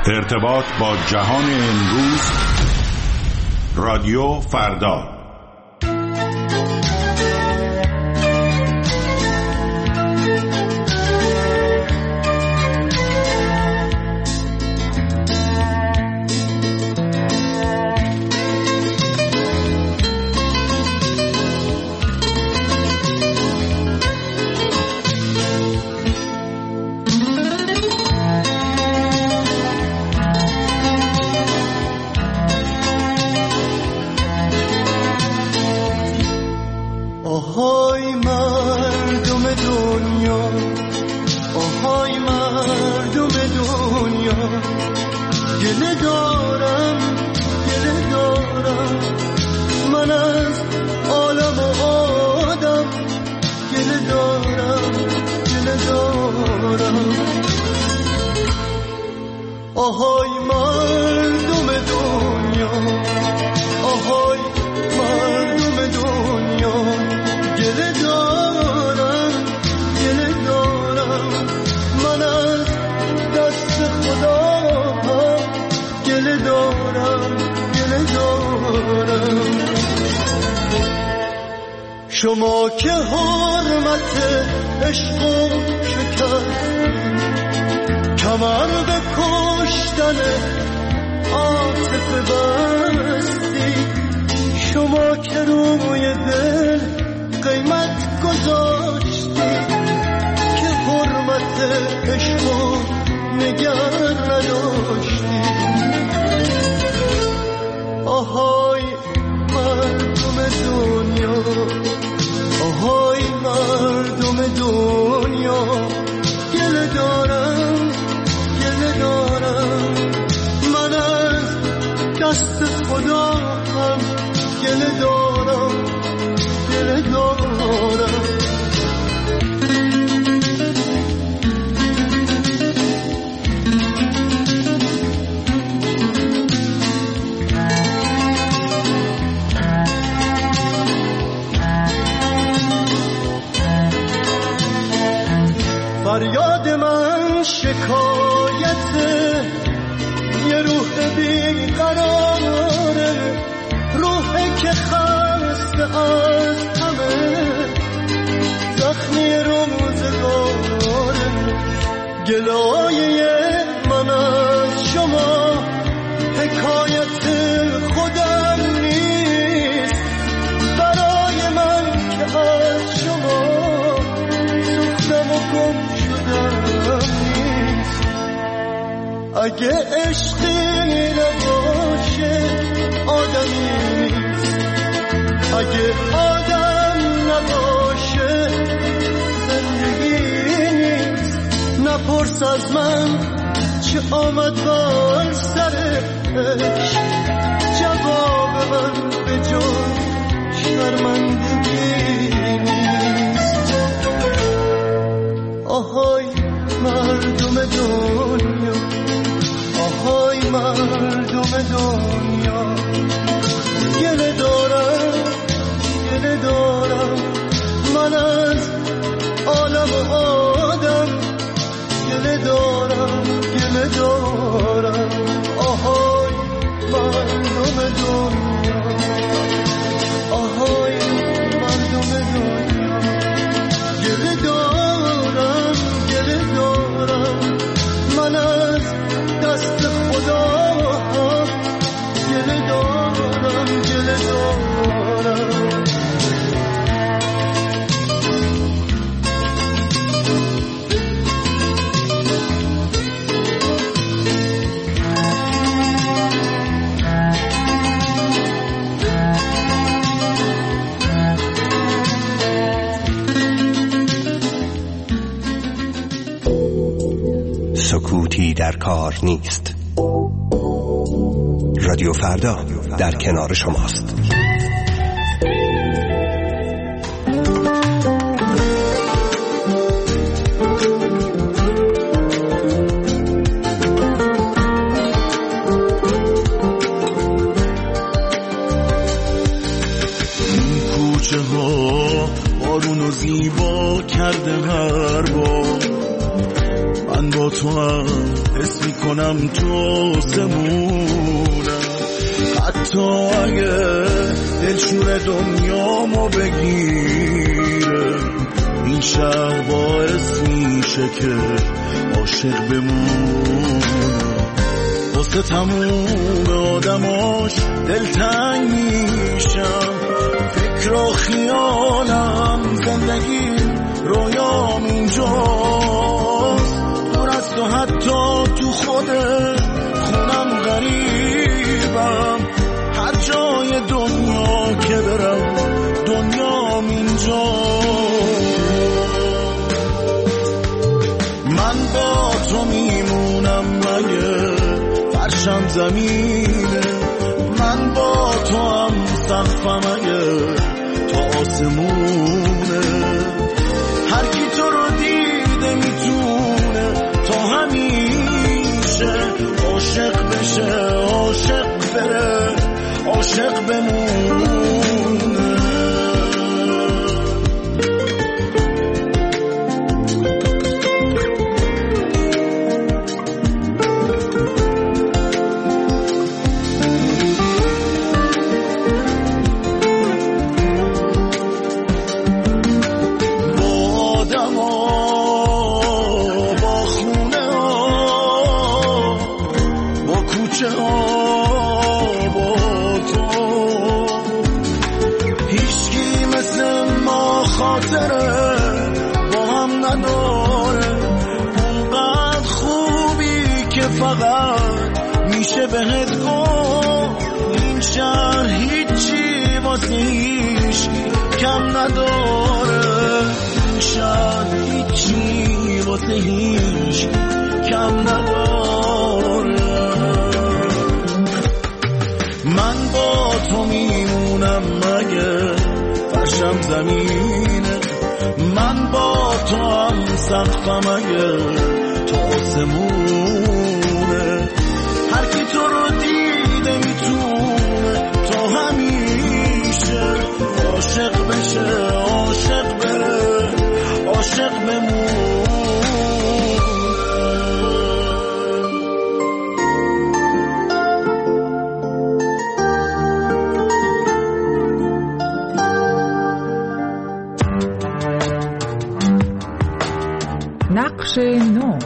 ارتباط با جهان امروز، رادیو فردا. آهای مردم دنیا، آهای مردم دنیا، گله دارم من از عالم و آدم، گله دارم آهای مردم دنیا، آهای مردم دنیا، گله دارم من از دست خدا، گله دارم شما که حرمت عشق و شکستید، کمر به کشتن عاطفه بستید، شما که روی دل قیمت گذاشتید که حرمت عشق نگر نداشتید. آهای مردم دنیا، آهای مردم دنیا، گله دارم من از دست خدا هم، گله دارم فریاد من شکایت یه روح بیقراره، روحی که خسته از همه زخمی روزگاره، گلایه من از شما حکایت خودم نیست، برای من که از شما سوختم و گم شدم نیست. اگه عشقی نباشه آدمی نیست، اگه آدم نباشه زندگی نیست. نپرس از من چه آمد بر سر عشق، جواب من به جز شرمندگی نیست. آهای مردم دنیا، آهای مردم دنیا، گله دارم من از عالم و آدم، گله دارم آهای مردم دنیا، آهای مردم دنیا، گله دارم من از دست خدا، گله دارم سکوتی در کار نیست. رادیو فردا در کنار شماست. کوچه ها بارونو زیبا کرده هر بار، من با تو هم حس میکنم تو آسمونم، حتی اگه دلشور دنیامو بگیره این شهر باعث میشه که عاشق بمونم. واسه تموم آدماش دلتنگ میشم، فکر و خیالم زندگی رویام اینجاست، دور از تو حتی تو خود خونم غریبم، هر جای دنیا که برم دنیام اینجاست. من با تو میمونم مگه فرشم زمینه، من با تو هم سقفم اگه تا آسمونه، هر کی تو رو دیده میتونه تا همیشه عاشق بشه، عاشق بره، عاشق بمونه. بهت گفت این شهر هیچی واسه هیچ کم نداره، این شهر هیچی واسه هیچ کم نداره. من با تو میمونم مگه فرشم زمینه، من با تو هم سقفم اگه تا آسمونه، هر کی تو رو دیده میتونه تا همیشه عاشق بشه، عاشق بره، عاشق بمونه. نقش نو.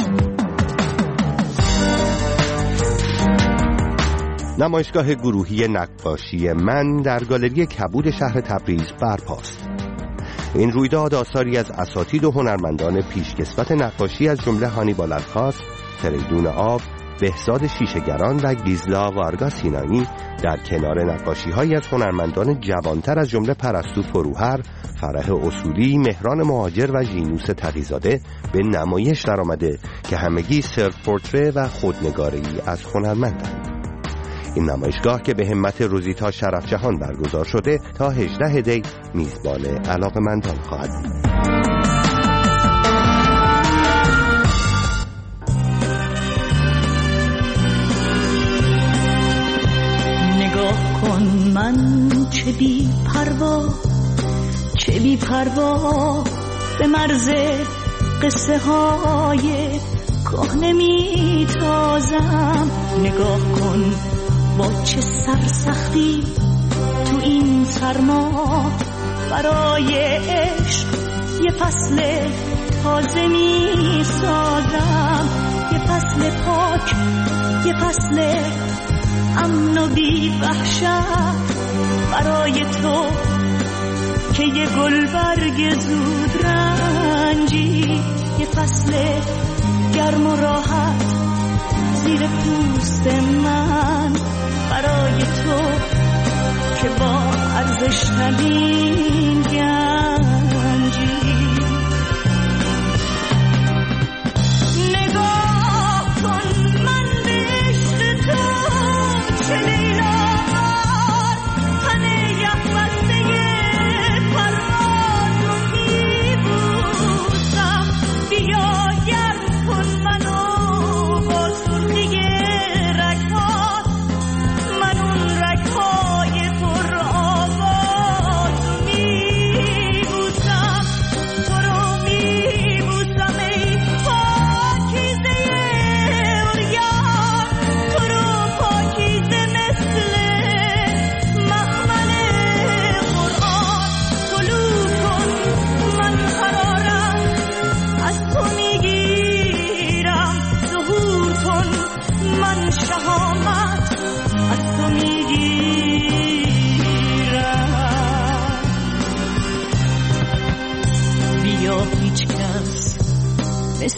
نمایشگاه گروهی نقاشی من در گالری کبود شهر تبریز برپاست. این رویداد آثاری از اساتید و هنرمندان پیشکسوت نقاشی از جمله هانیبال الخاص، فریدون آب، بهزاد شیشه‌گران و گیزلا وارگا سینایی در کنار نقاشی‌هایی از هنرمندان جوانتر از جمله پرستو فروهر، فرح اصولی، مهران مهاجر و ژینوس تقی‌زاده به نمایش درآمده که همگی سلف پورتره و خودنگاری از هنرمندند. این نمایشگاه که به همت روزیتا شرف جهان برگزار شده تا 18 دی میزبان علاقه‌مندان خواهد بود. نگاه کن من چه بی پروا به مرز قصه های کهنه میتازم. نگاه کن با چه سرسختی تو این سرما برای عشق یه فصل تازه می سازم، یه فصل پاک، یه فصل امن و بی وحشت برای تو که یه گلبرگ زود رنجی، یه فصل گرم و راحت زیر پوست من برای تو که با ارزش ندین گنجی. نگاه کن من به عشق تو چه لیلامار تنه یخ بسته پرواز رو میبوسم. بیا گرم کن منو با سرخی رگهات، من اون رگهای پر آواز رو میبوسم.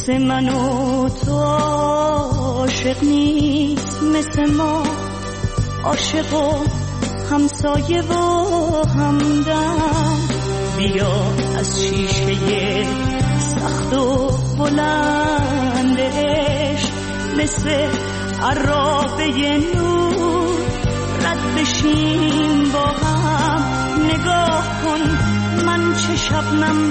مثل من و تو عاشق نیست، مثل ما عاشق و همسایه و همدم. بیا از شیشه سخت و بلند عشق مثل عرابه نور رد بشیم با هم. نگاه کن من چه شبنم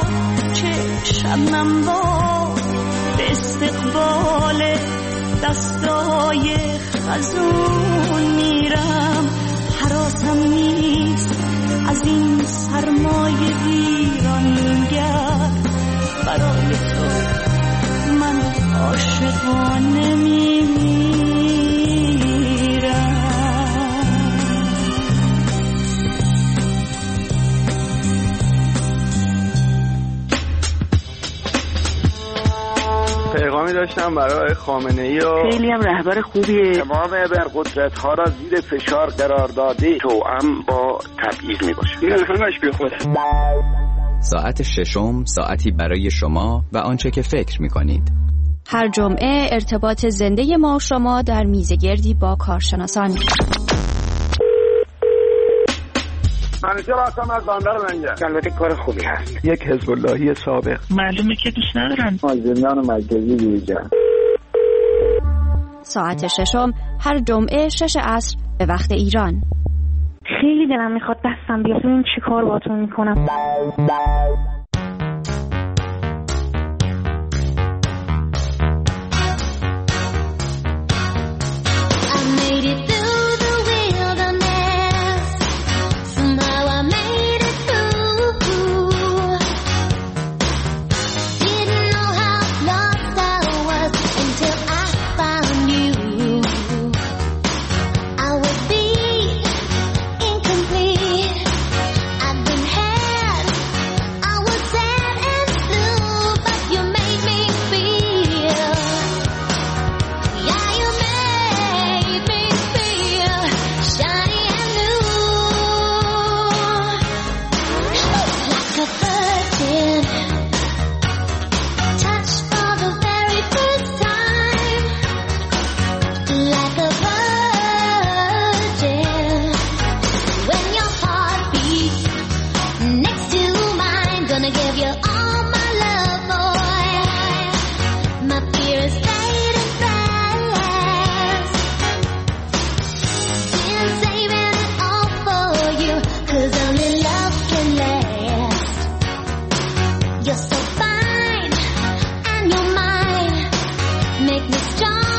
با به استقبال دستای خزون میرم. حراسم نیست از این سرمایه ویرانگر، برای تو من عاشقانه میمیرم. پیغامی داشتم برای خامنه‌ای و خیلی هم رهبر خوبیه. تمام ابرقدرت‌ها را زیر فشار قرار داده، توأم با تبعیض میباشه. این همش بیخوده. ساعت ششم، ساعتی برای شما و آنچه که فکر می‌کنید. هر جمعه ارتباط زنده ما و شما در میزگردی با کارشناسان. منیجر هستم از بندر منجر. البته کار خوبی هست. یک حزب اللهی سابق. معلومه که دوست ندارن زندان مرکزی بیرجن. ساعت ششم هر جمعه 6 عصر به وقت ایران. خیلی دلم میخواد دستم بیاد ببین چی کار باهاتون میکنم. You're so fine and you're mine, make me strong.